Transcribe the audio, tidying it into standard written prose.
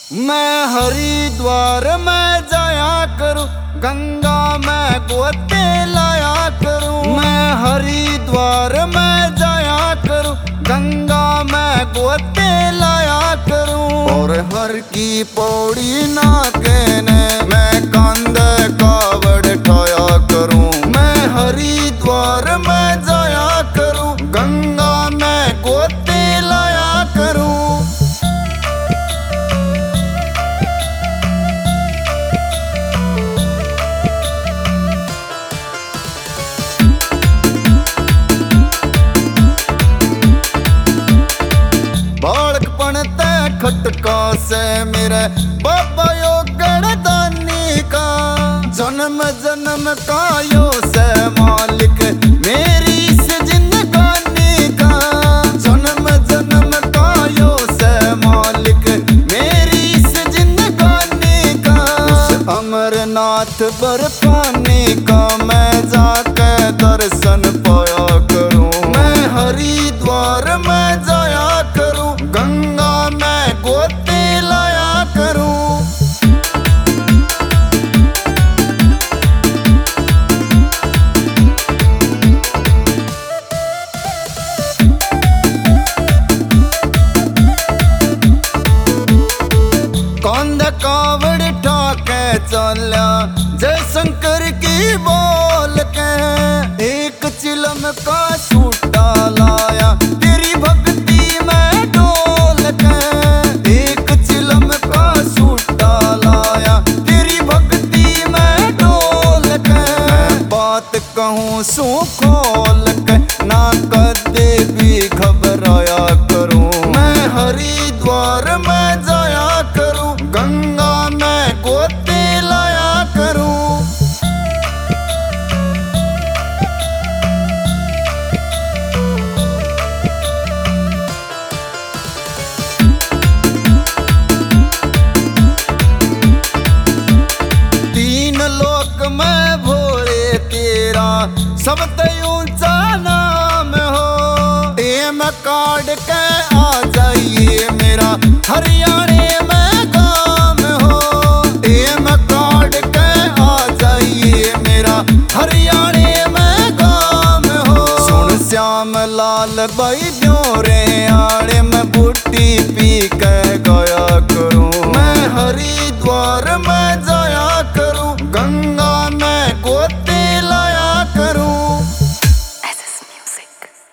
मैं हरिद्वार में जाया करूं, गंगा में गोते लाया करूं। मैं हरिद्वार में जाया करूं, गंगा में गोते लाया करूं। और हर की पौड़ी ना कहने मैं कांधे कावड़ ठाया करूं। मैं हरिद्वार में जाया करूं, गंगा में गोते लाया करूं। बालकपन ते खटका से मेरे बाबा यो गणदानी का, जन्म जन्म का यो से मालिक मेरी इस जिंदगानी का। जन्म जन्म का यो से मालिक मेरी इस जिंदगानी का। उस अमरनाथ बर्फानी का मैं जाके दर्शन पाया करूं। मैं हरिद्वार में जाया करूं, गंगा में गोते लाया करूं। कांधे कावड़ ठाके चला जय शंकर की बोल के। एक चिलम का सूटा लाया तेरी भक्ति में डोल के। एक चिलम का सूटा लाया तेरी भक्ति में डोल के। मैं बात कहूँ सू खोल के ना कदे भी घबराया करूँ। मैं हरिद्वार में जाया करूँ, गंगा में गोते लाया करूँ। तीन लोक में भोले तेरा सबसे ऊंचा नाम हो। एम कार्ड के आ जाइए मेरा हरियाणे में गाँव हो। एम कार्ड के आ जाइए मेरा हरियाणे में गाँव हो। सुन श्याम लाल भाई ब्योरे आड़े में बूटी पी के गाया करूं। मैं हरिद्वार